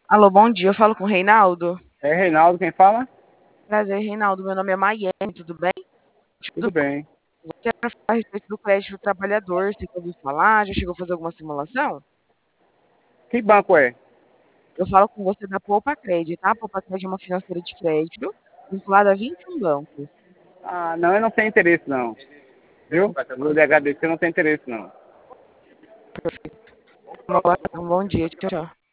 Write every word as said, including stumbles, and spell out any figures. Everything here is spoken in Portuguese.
Alô, bom dia. Eu falo com o Reinaldo. É Reinaldo quem fala? Prazer, Reinaldo. Meu nome é Maiane, tudo bem? Tudo Tudo bom. bem. Você é para falar a respeito do crédito do trabalhador. Você já ouviu falar? Já chegou a fazer alguma simulação? Que banco é? Eu falo com você da Poupa Crédito, tá? A Poupa Crédito é uma financeira de crédito vinculada a vinte e um bancos. Ah, não, eu não tenho interesse não. Viu? Vou lhe agradecer, eu não tenho interesse não. Perfeito. Uma boa- Um bom dia. Tchau, tchau.